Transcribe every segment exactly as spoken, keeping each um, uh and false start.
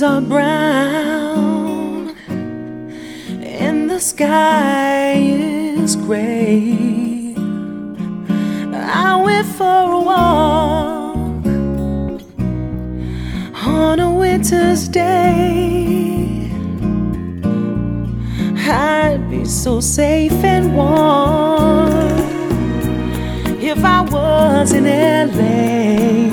leaves are brown and the sky is gray. I went for a walk on a winter's day. I'd be so safe and warm if I was in L A.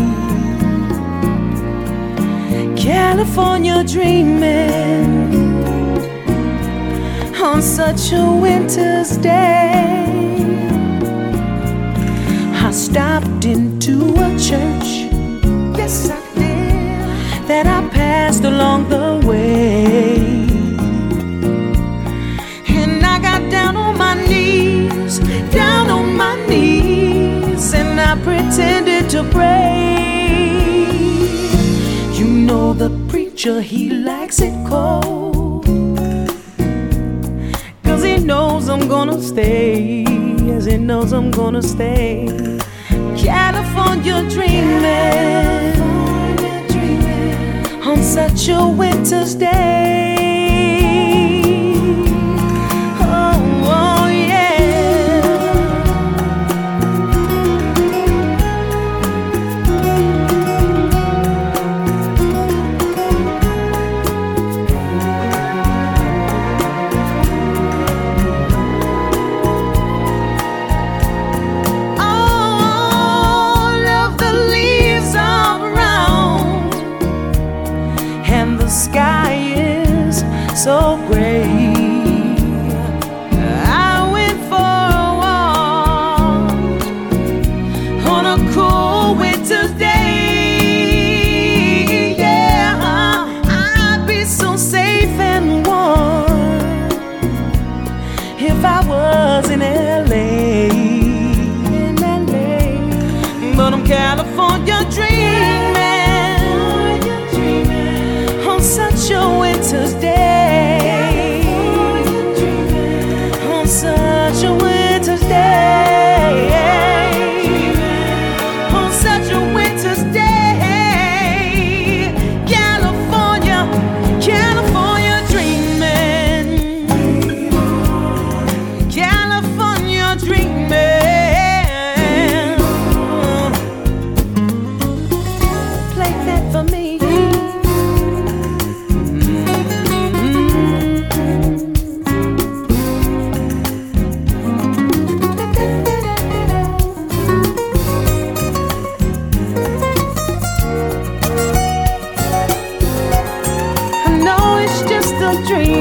California dreaming on such a winter's day. I stopped into a church, yes I did, that I passed along the way. And I got down on my knees, down on my knees, and I pretended to pray. You know the preacher, he likes it cold, 'cause he knows I'm gonna stay. Yes, he knows I'm gonna stay. California dreaming, California dreaming on such a winter's day. Oh, oh yeah. The sky is so gray. I went for a walk on a cool winter's day. Yeah, I'd be so safe and warm if I was in L A. In L A, but I'm California dreaming such a winter's day, on such a winter's day, on such a winter's day. California, California dreaming, California dreaming. Play that for me. Dream.